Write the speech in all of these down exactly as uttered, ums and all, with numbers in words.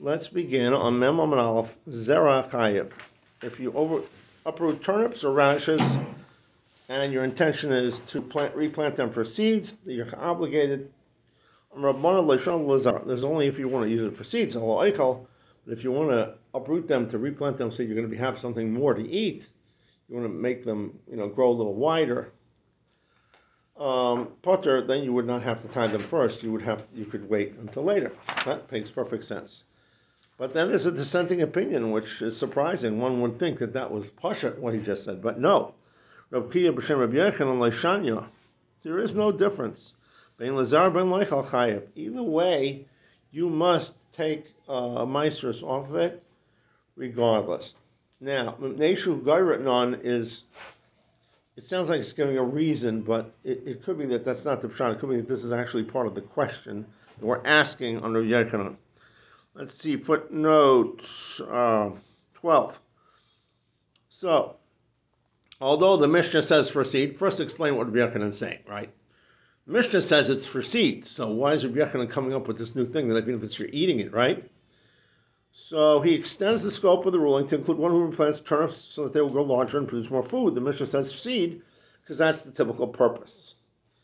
Let's begin on Mem Amud Aleph, Zera Chayev. If you over, uproot turnips or radishes and your intention is to plant, replant them for seeds, you're obligated. There's only if you want to use it for seeds, but if you want to uproot them to replant them so you're going to have something more to eat, you want to make them, you know, grow a little wider. Um, Potter, then you would not have to tie them first. You would have, you could wait until later. That makes perfect sense. But then there's a dissenting opinion, which is surprising. One would think that that was Pasha, what he just said. But no. Reb Kiya b'shem Reb Yochanan leishanya. There is no difference. Bein lazar ben loichal chayev. Either way, you must take a uh, maestros off of it, regardless. Now, Neshu Gairatnon is, it sounds like it's giving a reason, but it, it could be that that's not the pshat. It could be that this is actually part of the question that we're asking on Reb Yochanan. Let's see, footnote uh, twelve. So, although the Mishnah says for seed, first explain what Rabbi Yochanan is saying, right? The Mishnah says it's for seed, so why is Rabbi Yochanan coming up with this new thing that even if it's you're eating it, right? So he extends the scope of the ruling to include one who replants turnips so that they will grow larger and produce more food. The Mishnah says seed because that's the typical purpose.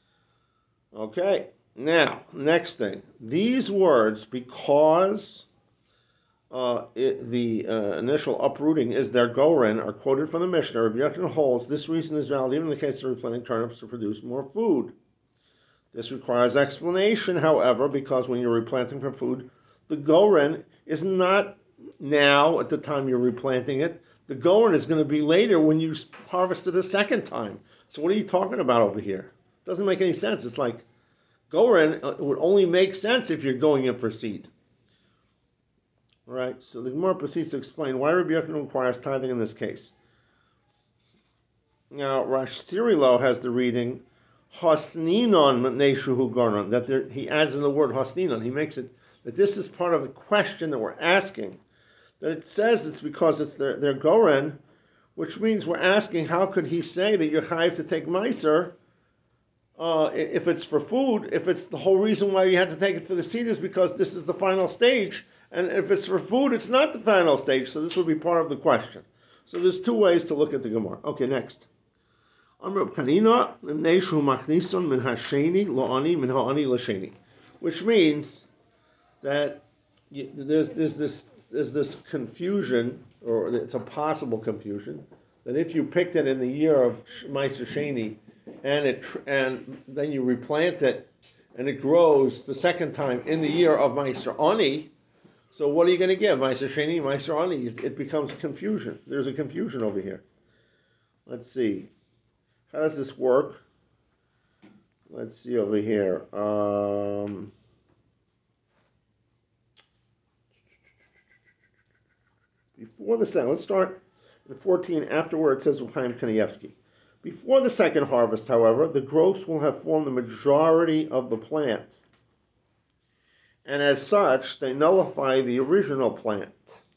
Okay. Now, next thing. These words, because uh, it, the uh, initial uprooting is their goren, are quoted from the Mishnah. Rabbi Yochanan holds this reason is valid even in the case of replanting turnips to produce more food. This requires explanation, however, because when you're replanting for food, the goren is not now at the time you're replanting it. The goren is going to be later when you harvest it a second time. So what are you talking about over here? It doesn't make any sense. It's like goren would only make sense if you're going in for seed. All right, so the Gemara proceeds to explain why Rabbi Yochanan requires tithing in this case. Now, Rash Sirilo has the reading, Hasninon Neshuhu Garnon, that there, he adds in the word Hasninon. He makes it that this is part of a question that we're asking. That it says it's because it's their, their goren, which means we're asking how could he say that you're chayiv to take meiser Uh, if it's for food, if it's the whole reason why you had to take it for the seed is because this is the final stage, and if it's for food, it's not the final stage, so this would be part of the question. So there's two ways to look at the Gemara. Okay, next. Which means that you, there's, there's, this, there's this confusion, or it's a possible confusion, that if you picked it in the year of Meiser Sheni, and it and then you replant it, and it grows the second time in the year of Meiser Ani. So what are you going to give? Meiser Sheni, Meiser Ani. It, it becomes confusion. There's a confusion over here. Let's see. How does this work? Let's see over here. Um, before the second, let's start at fourteen. Afterward, it says Chaim Kanievsky. Before the second harvest, however, the growths will have formed the majority of the plant. And as such, they nullify the original plant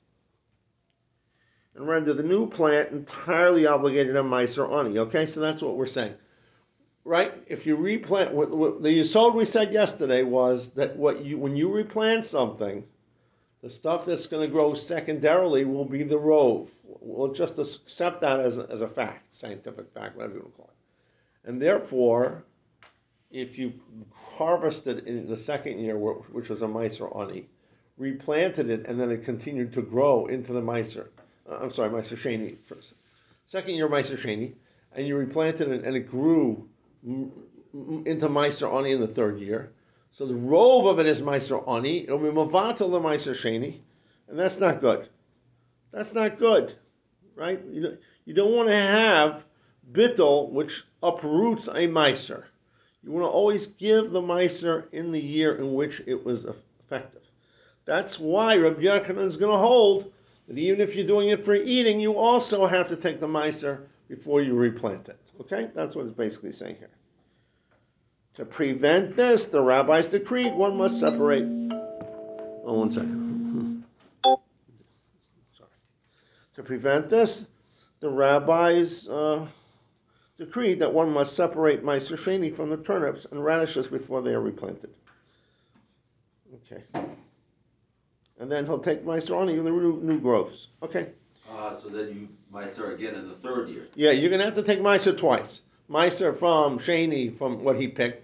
and render the new plant entirely obligated on Meiser Ani. Okay, so that's what we're saying. Right? If you replant, what, what, the yesod we said yesterday was that what you when you replant something, the stuff that's going to grow secondarily will be the rove. We'll just accept that as a, as a fact, scientific fact, whatever you want to call it. And therefore, if you harvested in the second year, which was a Meiser Ani, replanted it, and then it continued to grow into the Meiser, uh, I'm sorry, Meiser Sheni first. Second year Meiser Sheni, and you replanted it, and it grew m- m- into Meiser Ani in the third year. So the rove of it is Meiser Ani. It'll be Mavatal the Meiser Sheni, and that's not good. That's not good, right? You don't, you don't want to have bittul, which uproots a Meiser. You want to always give the Meiser in the year in which it was effective. That's why Rabbi Yochanan is going to hold that even if you're doing it for eating, you also have to take the Meiser before you replant it. Okay? That's what it's basically saying here. To prevent this, the rabbis decreed one must separate. Oh, one second. Sorry. To prevent this, the rabbis uh, decreed that one must separate Meiser Sheni from the turnips and radishes before they are replanted. Okay. and then he'll take Meiser Ani in the new, new growths. Okay. Uh, so then you Meiser again in the third year. Yeah, you're gonna have to take Meiser twice. Meiser from Shani from what he picked,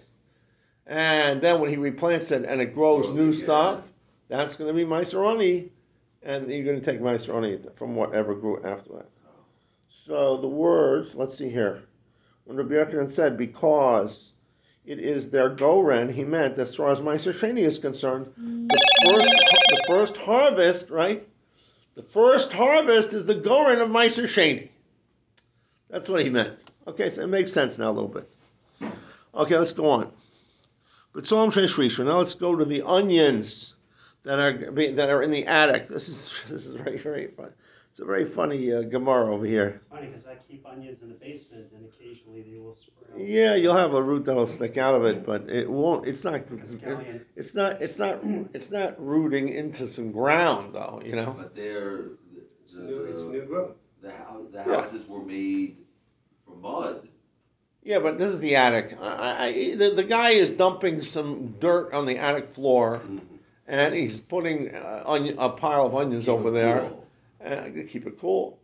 and then when he replants it and it grows, grows new again. stuff, that's gonna be Meiser Ani, and you're gonna take Meiser Ani from whatever grew after that. Oh. So the words, let's see here. When Rabbi Yochanan said because it is their goren, he meant as far as Meiser Sheni is concerned, the first the first harvest, right? The first harvest is the goren of Meiser Sheni. That's what he meant. Okay, so it makes sense now a little bit. Okay, let's go on. But Psalm Sheshrisha. Now let's go to the onions that are that are in the attic. This is this is very very fun. It's a very funny uh, Gemara over here. It's funny because I keep onions in the basement and occasionally they will sprout. Yeah, you'll have a root that'll stick out of it, but it won't. It's not. It's, it, it's not. It's not. It's not rooting into some ground, though. You know. But they're it's new. It's new growth. The house. The houses yeah. were made from mud. Yeah, but this is the attic. I, I, the, the guy is dumping some dirt on the attic floor, mm-hmm. and he's putting uh, onion, a pile of onions keep over there. Cool. And keep it cool,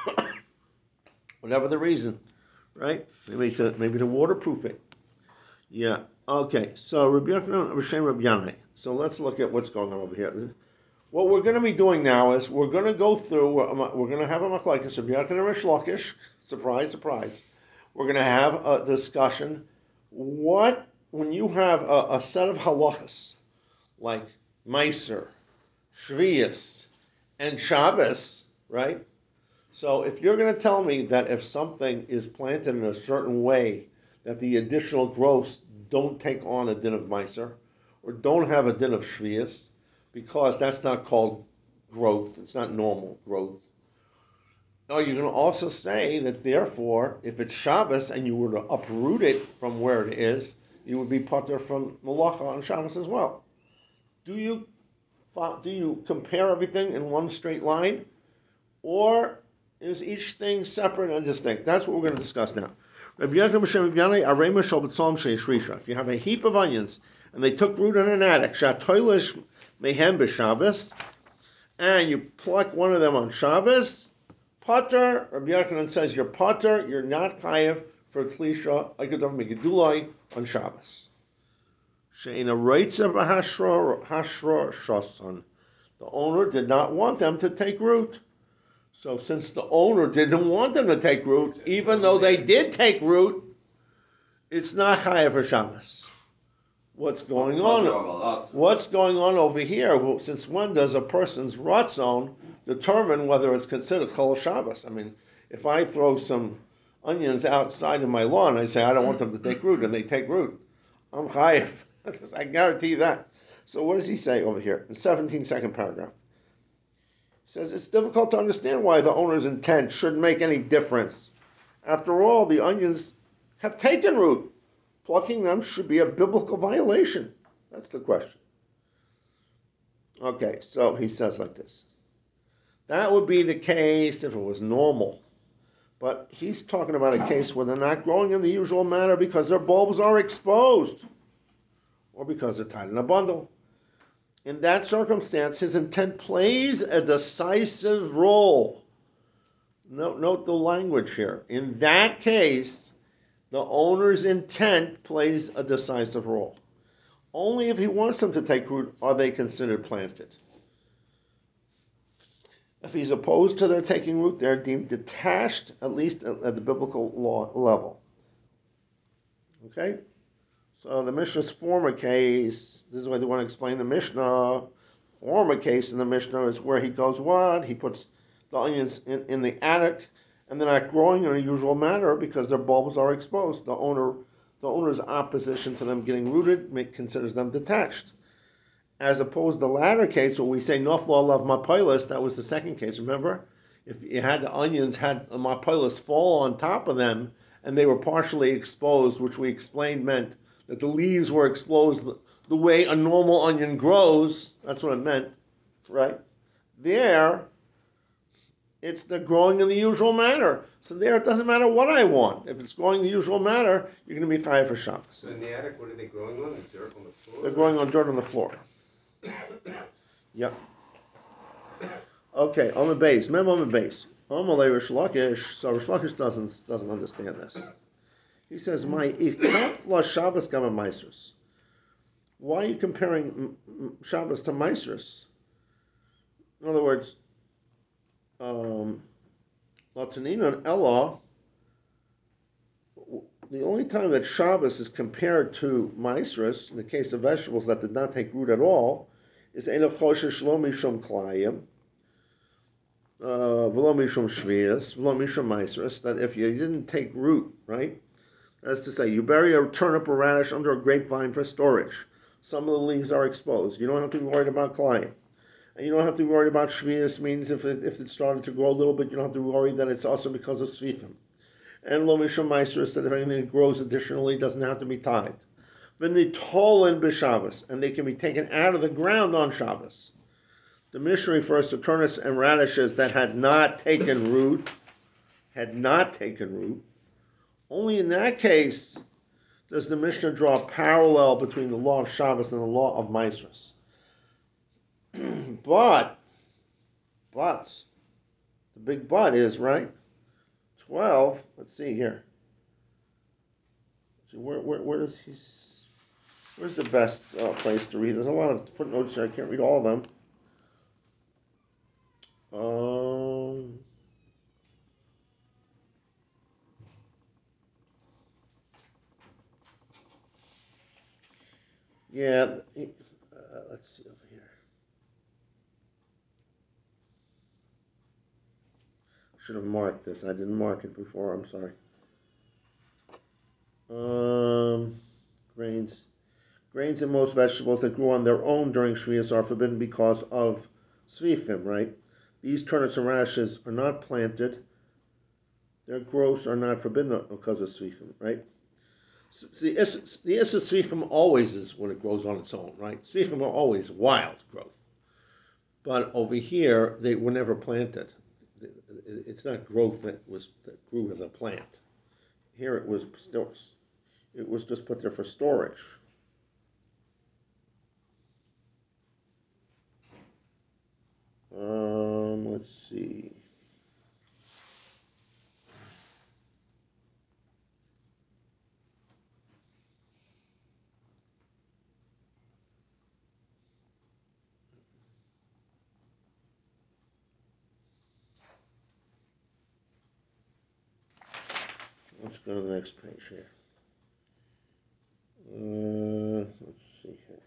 whatever the reason, right? Maybe to maybe to waterproof it. Yeah. Okay. So Rabbi Yochanan, Rabbi Rabbi Yanai. So let's look at what's going on over here. What we're going to be doing now is we're going to go through. We're going to have a machlokes Rabbi Yochanan and Rish Lakish. Surprise, surprise. We're going to have a discussion. What when you have a, a set of halachas like Meiser, Shvius, and Shabbos, right? So if you're going to tell me that if something is planted in a certain way, that the additional growths don't take on a din of Meiser, or don't have a din of Shvius, because that's not called growth, it's not normal growth. Or you're going to also say that therefore, if it's Shabbos and you were to uproot it from where it is, you would be patur from Malacha on Shabbos as well. Do you Do you compare everything in one straight line? Or is each thing separate and distinct? That's what we're going to discuss now. If you have a heap of onions and they took root in an attic, and you pluck one of them on Shabbos, pater, Rabbi Yochanan says you're pater, you're not chayev for klisha, on Shabbos. The owner did not want them to take root. So since the owner didn't want them to take root, even though they did take root, it's not chayav for Shabbos. What's going on? What's going on over here? Well, since when does a person's ratzon determine whether it's considered chol Shabbos? I mean, if I throw some onions outside of my lawn, I say I don't want them to take root, and they take root, I'm chayav. I guarantee you that. So what does he say over here in seventeen second paragraph? He says it's difficult to understand why the owner's intent should make any difference. After all, the onions have taken root. Plucking them should be a biblical violation. That's the question. Okay, so he says like this. That would be the case if it was normal. But he's talking about a case where they're not growing in the usual manner because their bulbs are exposed, or because they're tied in a bundle. In that circumstance, his intent plays a decisive role. Note, note the language here. In that case, the owner's intent plays a decisive role. Only if he wants them to take root are they considered planted. If he's opposed to their taking root, they're deemed detached, at least at the biblical law level. Okay? So the Mishnah's former case, this is why they want to explain the Mishnah. Former case in the Mishnah is where he goes what? He puts the onions in, in the attic, and they're not growing in a usual manner because their bulbs are exposed. The owner, the owner's opposition to them getting rooted make, considers them detached. As opposed to the latter case where we say noflo alav mapilas, that was the second case. Remember, if you had the onions had a mapilas fall on top of them and they were partially exposed, which we explained meant that the leaves were exposed the way a normal onion grows. That's what it meant, right? There, it's the growing in the usual manner. So there, it doesn't matter what I want. If it's growing in the usual manner, you're going to be chayav for Shabbos. So in the attic, what are they growing on? The dirt on the floor? They're growing on dirt on the floor. Yep. Okay, on the base, mem on the base. Amalei Rish Lakish, so Rish Lakish doesn't doesn't understand this. He says, "My ikaf Shabbos gama Maisrus." Why are you comparing Shabbos to Maisrus? In other words, um, Latanina Ella. The only time that Shabbos is compared to Maisrus, in the case of vegetables that did not take root at all, is Eino Choshesh Lo Mishum Klayim, V'lo Mishum Shvius, V'lo Mishum Maisrus, that if you didn't take root, right? That's to say, you bury a turnip or radish under a grapevine for storage. Some of the leaves are exposed. You don't have to be worried about Klayim. And you don't have to be worried about Shvius, means if it, if it started to grow a little bit, you don't have to be worried that it's also because of Svifim. And lo mishum maisrus, that if anything grows additionally, doesn't have to be tied. V'nitolen b'Shabbos, and they can be taken out of the ground on Shabbos. The Mishnah refers to turnips and radishes that had not taken root, had not taken root. Only in that case does the Mishnah draw a parallel between the law of Shabbos and the law of maisrus. but, but, the big but is, right? twelve, let's see here. See, where, where, where does he, where's the best uh, place to read? There's a lot of footnotes here. I can't read all of them. Um, yeah, uh, let's see over here. Should have marked this. I didn't mark it before. I'm sorry. Um, grains. Grains and most vegetables that grew on their own during Shvius are forbidden because of Svifim, right? These turnips and radishes are not planted. Their growths are not forbidden because of Svifim, right? So the Issa Svifim always is when it grows on its own, right? Svifim are always wild growth. But over here, they were never planted. It's not growth that was that grew as a plant. Here it was still, it was just put there for storage. Um, let's see. Let's go to the next page here. Uh, let's see here.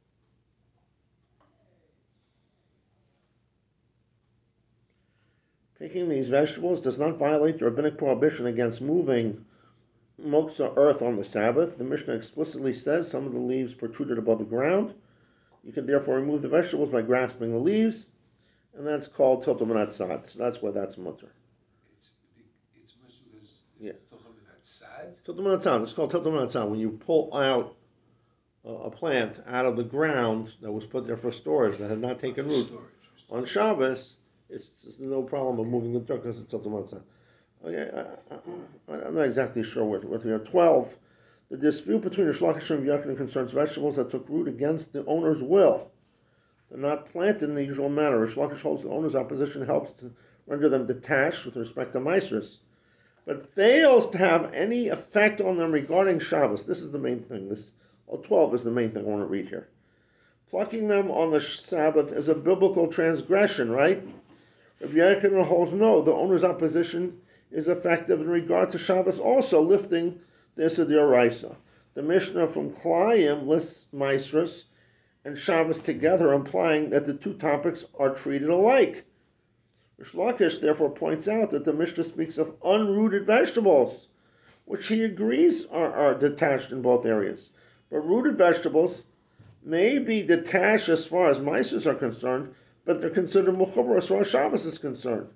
Picking these vegetables does not violate the rabbinic prohibition against moving moksa earth on the Sabbath. The Mishnah explicitly says some of the leaves protruded above the ground. You can therefore remove the vegetables by grasping the leaves, and that's called tiltum minatzad. So that's why that's mutter. It's it's mutter. Yeah. Tiltum minatzad. Tiltum minatzad. It's called tiltum minatzad when you pull out a, a plant out of the ground that was put there for storage that had not taken root. Storage. On Shabbos, it's, it's no problem of moving the dirt because it's tiltum minatzad. Okay, I, I, I'm not exactly sure what, what we are. twelve. The dispute between the Shlakish and Yachin concerns vegetables that took root against the owner's will. They're not planted in the usual manner. Rish Lakish holds the owner's opposition helps to render them detached with respect to Maisrus, but fails to have any effect on them regarding Shabbos. This is the main thing. This well, twelve is the main thing I want to read here. Plucking them on the Sabbath is a biblical transgression, right? Rabbi Yechon holds no. The owner's opposition is effective in regard to Shabbos, also lifting the Issa D'Oraisa. The Mishnah from Klayim lists Maisrus and Shabbos together, implying that the two topics are treated alike. Rish Lakish therefore points out that the Mishnah speaks of unrooted vegetables, which he agrees are, are detached in both areas. But rooted vegetables may be detached as far as Maisrus are concerned, but they're considered Mechubar as far as Shabbos is concerned.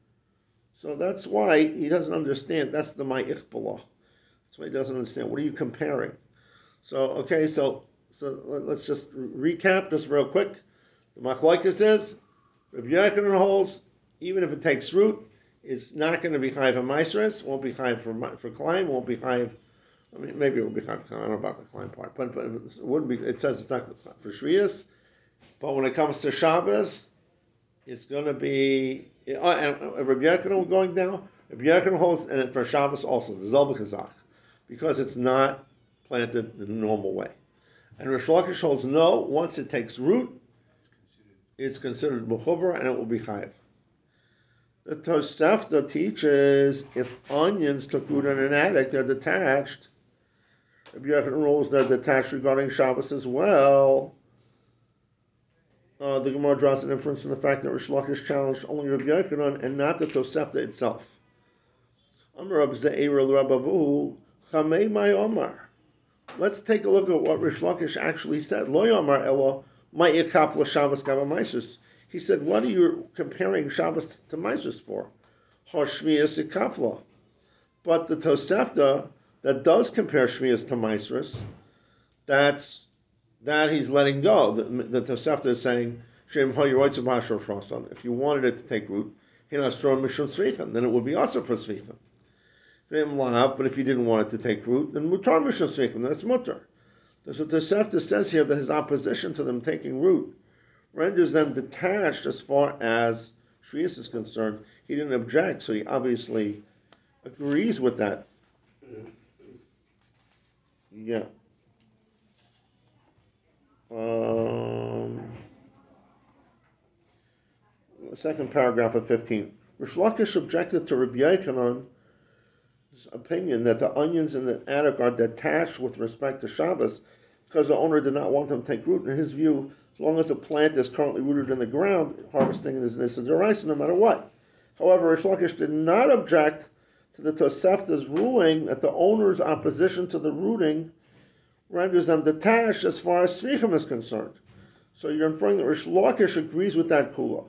So that's why he doesn't understand. That's the Ma'ich-Balah. That's why he doesn't understand. What are you comparing? So, okay, so so let's just recap this real quick. The Machlokes is, Rabbi Yochanan holds, even if it takes root, it's not going to be Chayiv and Maisrus, won't be Chayiv for for Klein, won't be Chayiv, I mean, maybe it will be Chayiv for Klein, I don't know about the Klein part, but, but it wouldn't be, it says it's not for Shvius, but when it comes to Shabbos, it's going to be, uh, and uh, Rabbi Yochanan going down, Rabbi Yochanan holds, and for Shabbos also, the Zelba Kazach, because it's not planted in the normal way. And Rish Lakish holds no, once it takes root, it's considered Mechuber and it will be Chayiv. The Tosefta teaches if onions took root in an attic, they're detached. Rabbi Yochanan rules they're detached regarding Shabbos as well. Uh, the Gemara draws an inference from the fact that Rish Lakish challenged only Rabbi Yochanan and not the Tosefta itself. Amar Rab Ze'er Rabavu Chamei Mai Omar. Let's take a look at what Rish Lakish actually said. Lo Yomar Elo Mai Ikap Shabbos Gava Maisus. He said, what are you comparing Shabbos to Maisus for? Hoshvias Ikafla. But the Tosefta that does compare Shvias to Maisus, that's that he's letting go. The, the Tosefta is saying, if you wanted it to take root, then it would be also for Svichim. But if you didn't want it to take root, then mutar mishon svichim, that's mutar. That's what the Tosefta says here, that his opposition to them taking root renders them detached as far as Shvius is concerned. He didn't object, so he obviously agrees with that. Yeah. Um, the second paragraph of fifteen. Rish Lakish objected to Rabbi Yochanan's opinion that the onions in the attic are detached with respect to Shabbos because the owner did not want them to take root. In his view, as long as the plant is currently rooted in the ground, harvesting is Nisa D'Oraisa no matter what. However, Rish Lakish did not object to the Tosefta's ruling that the owner's opposition to the rooting renders them detached as far as Svichim is concerned. So you're inferring that Rish Lakish agrees with that Kula.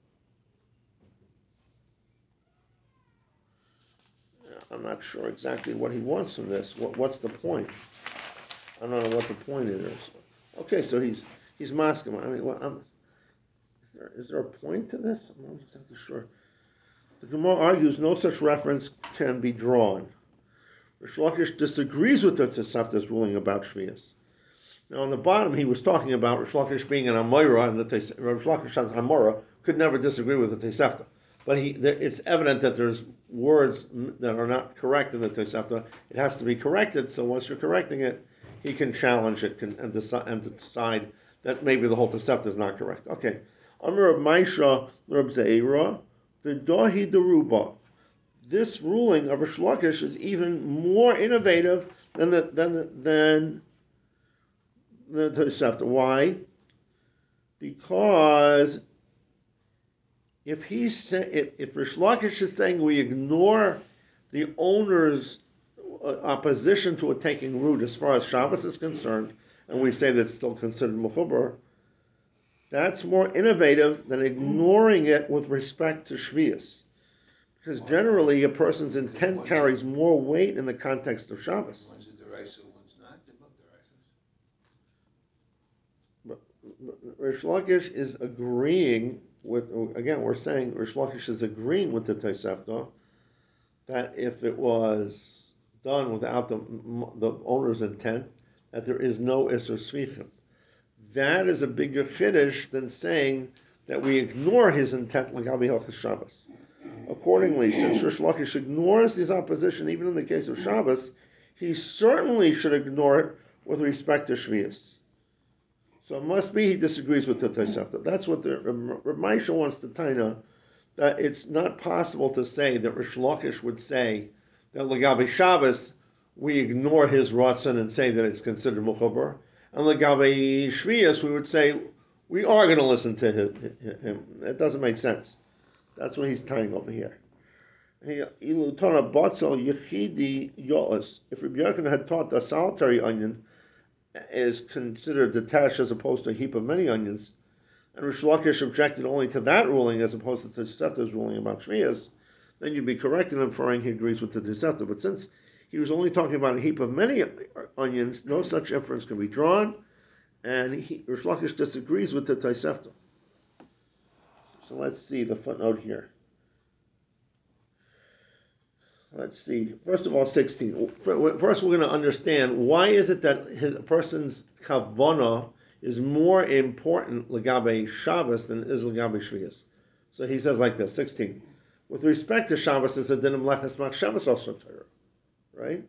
I'm not sure exactly what he wants from this. What, what's the point? I don't know what the point is. Okay, so he's he's masking. I mean, well, I'm, is there is there a point to this? I'm not exactly sure. The Gemara argues no such reference can be drawn. Rish Lakish disagrees with the Tosefta's ruling about Shvius. Now, on the bottom, he was talking about Rish Lakish being an Amora, and the Rish Lakish as an Amora could never disagree with the Tosefta. But he, it's evident that there's words that are not correct in the Tosefta. It has to be corrected. So once you're correcting it, he can challenge it can, and, decide, and decide that maybe the whole Tosefta is not correct. Okay. Amar Rab Maisha Rab Ze'era V'dahi Deruba. This ruling of Rish Lakish is even more innovative than the than the, than the Tosefta. Why? Because if he say, if, if Rish Lakish is saying we ignore the owner's opposition to it taking root as far as Shabbos is concerned, and we say that it's still considered mechubar, that's more innovative than ignoring it with respect to Shvius. Because generally a person's intent carries more weight in the context of Shabbos. One's a D'Oraisa, one's not. They're both D'Oraisas. But, but Rish Lakish is agreeing with, again, we're saying Rish Lakish is agreeing with the Tosefta that if it was done without the, the owner's intent, that there is no Isser Svichim. That is a bigger chiddush than saying that we ignore his intent like Abi Hilchos Shabbos. Accordingly, since Rish Lakish ignores his opposition even in the case of Shabbos, he certainly should ignore it with respect to Shvius. So it must be he disagrees with the Tosefta. That's what the Reb Maisha wants to taina, that it's not possible to say that Rish Lakish would say that L'gabe Shabbos we ignore his Ratzon and say that it's considered Mechubar, and L'gabe Shvius we would say we are going to listen to him. It doesn't make sense. That's what he's tying over here. If Rabbi Yochanan had taught the solitary onion is considered detached as opposed to a heap of many onions, and Rish Lakish objected only to that ruling as opposed to the Tosefta's ruling about Shvius, then you'd be correct in inferring he agrees with the Tosefta. But since he was only talking about a heap of many onions, no such inference can be drawn, and he, Rish Lakish disagrees with the Tosefta. So let's see the footnote here. Let's see. First of all, sixteen. First, we're going to understand why is it that his, a person's kavana is more important legabe Shabbos than is legabe Shvius. So he says like this, sixteen. With respect to Shabbos, it's a din of meleches machshavos also Torah, right?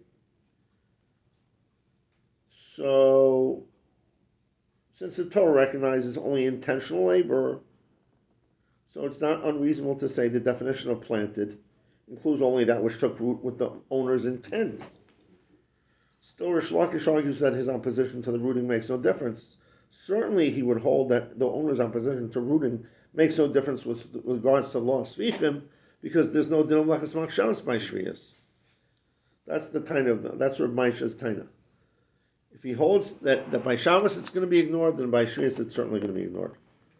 So, since the Torah recognizes only intentional labor, so it's not unreasonable to say the definition of planted includes only that which took root with the owner's intent. Still, Rish Lakish argues that his opposition to the rooting makes no difference. Certainly, he would hold that the owner's opposition to rooting makes no difference with regards to law of Svifim, because there's no din of meleches machshavos by Shvius. That's the Taina of the, that's Reb Maisha's Taina. If he holds that, that by Shabbos it's going to be ignored, then by Shvius it's certainly going to be ignored.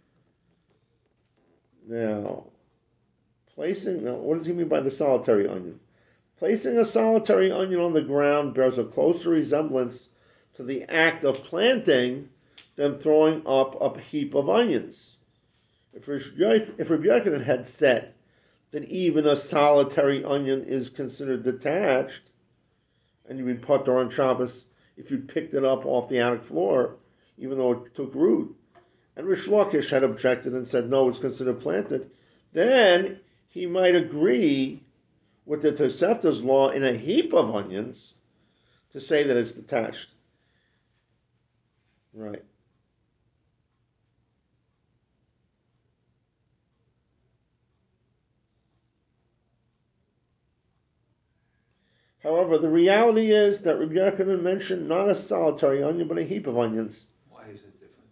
Now, placing, now what does he mean by the solitary onion? Placing a solitary onion on the ground bears a closer resemblance to the act of planting than throwing up a heap of onions. If Rabbi Yochanan had said that even a solitary onion is considered detached, and you would put on Shabbos if you picked it up off the attic floor, even though it took root, and Rish Lakish had objected and said no, it's considered planted, then he might agree with the Tosefta's law in a heap of onions to say that it's detached. Right. However, the reality is that Rabbi Yochanan mentioned not a solitary onion, but a heap of onions. Why is it different?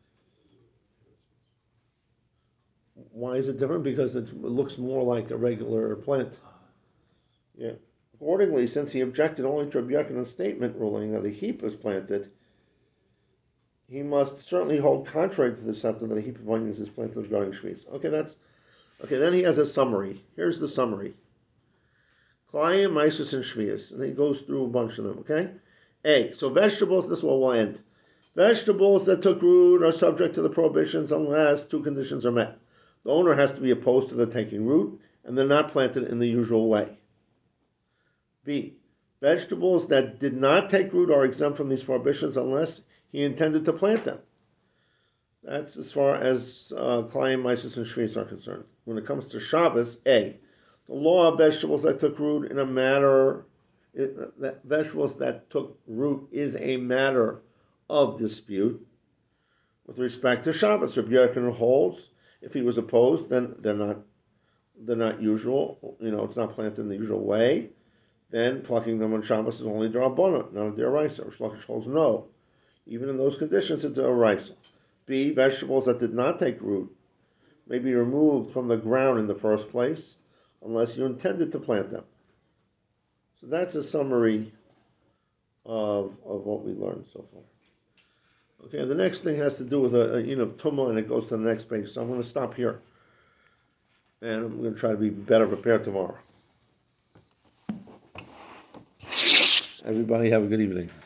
Why is it different? Because it looks more like a regular plant. Uh, Yeah. Accordingly, since he objected only to Rabbi Yochanan's statement ruling that a heap is planted, he must certainly hold contrary to the Sefta that a heap of onions is planted regarding Shvius. Okay, that's okay. Then he has a summary. Here's the summary. Klayim, Maisus, and Shvius. And he goes through a bunch of them, okay? A, so vegetables, this one will end. Vegetables that took root are subject to the prohibitions unless two conditions are met. The owner has to be opposed to the taking root, and they're not planted in the usual way. B, vegetables that did not take root are exempt from these prohibitions unless he intended to plant them. That's as far as uh, Klayim, Maisus, and Shvius are concerned. When it comes to Shabbos, A, the law of vegetables that took root in a matter, it, that vegetables that took root is a matter of dispute. With respect to Shabbos, Rabbi Yochanan holds if he was opposed, then they're not they're not usual. You know, it's not planted in the usual way. Then plucking them on Shabbos is only d'Rabbanan, not a d'Oraisa. Rish Lakish holds no. Even in those conditions, it's d'Oraisa. B, vegetables that did not take root may be removed from the ground in the first place, unless you intended to plant them. So that's a summary of of what we learned so far. Okay, the next thing has to do with a, a you know tumah, and it goes to the next page. So I'm going to stop here, and I'm going to try to be better prepared tomorrow. Everybody have a good evening.